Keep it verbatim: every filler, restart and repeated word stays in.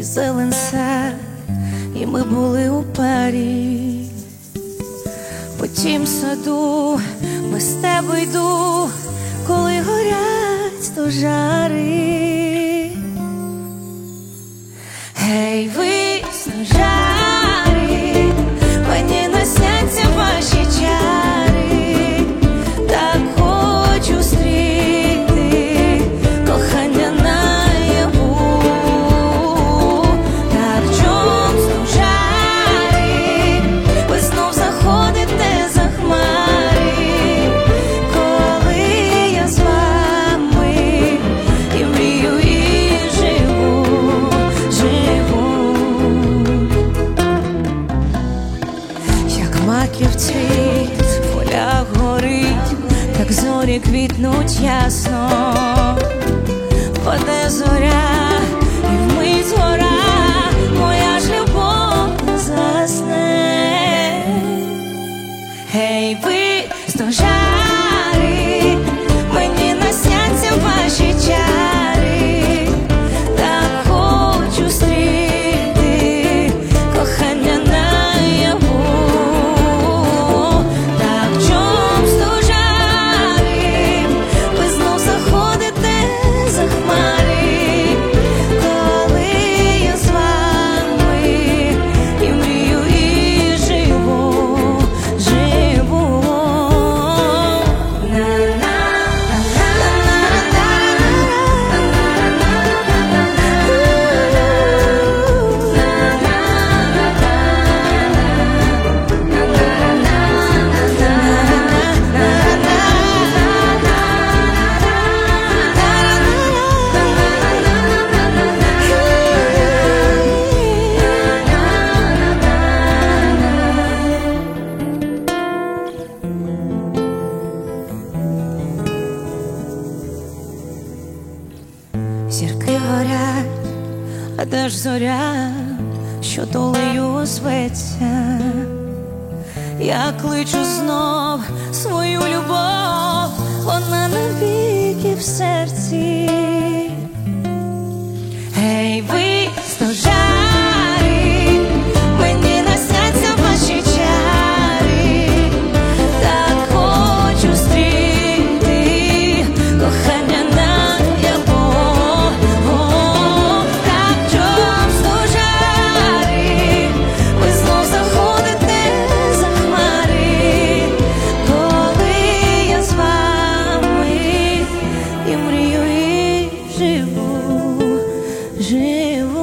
зелен сад, і ми були у парі. По тім саду без тебе йду, коли горять стожари. Гей, ви стожари, мені насняться ваші чари, так хочу стріти кохання наяву. Так чом стожари, ви знов заходите за хмари, коли я з вами і мрію, і живу, живу. Як маків цвіт в полях горить, так зорі квітнуть ясно. Паде зоря, і вмить згора моя ж любов не засне. Гей, ви стожари, мені насняться ваші чари, так хочу стріти кохання наяву. Так чом стожари, ви знов заходите за хмари, коли я з вами і мрію, і живу, живу. Зірки горять, а де ж зоря, що долею озветься? Я кличу знов свою любов, вона навіки в серці. Гей, ви стожари, мені насняться ваші чари, так хочу стріти кохання наяву. Так чом стожари, ви знов заходите за хмари, коли я з вами і мрію, і живу, живу.